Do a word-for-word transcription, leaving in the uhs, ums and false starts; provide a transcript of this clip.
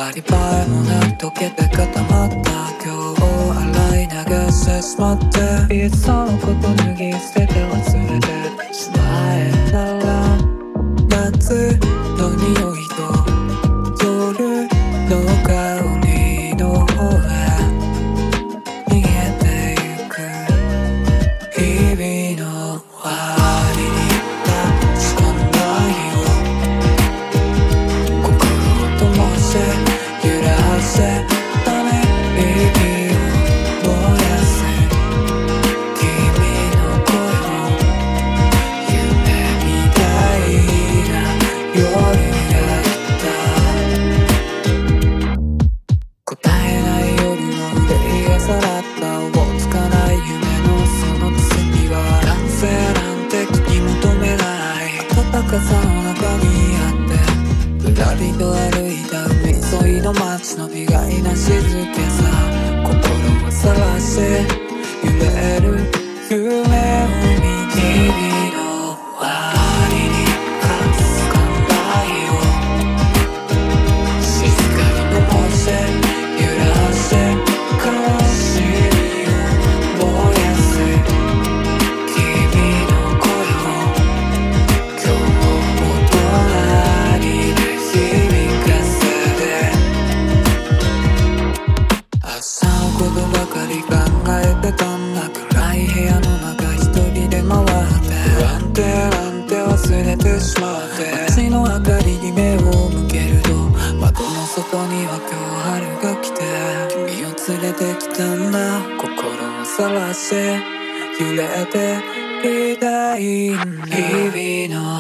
アリバイもなく溶けて固まった今日を洗い流してしまっていっそのこと脱ぎ捨てて忘れてしまえたら夏の匂いと夜の香りの方へ逃げてゆく日々の終わりに立ち込んだ日を心を灯して揺らしてため息を燃やせ君の声を夢みたいな夜が来た答えない夜の憂いがさらったおぼつかない夢のその次は完成なんて聞き求めない暖かさの中にあってぶらりと歩いた海沿いの街の意外な静けさ心を晒して揺れる夢を見て日々の終わりに立つ考えを静かに灯して揺らして悲しみを燃やせ君の声を今日も隣で響かせて明日のことばかり考えてたんだ暗い部屋の中一人で回って不安定なんて忘れてしまって街の明かりに目を向けると窓の外には今日春が来て君を連れてきたんだ心を晒して揺れていたい日々の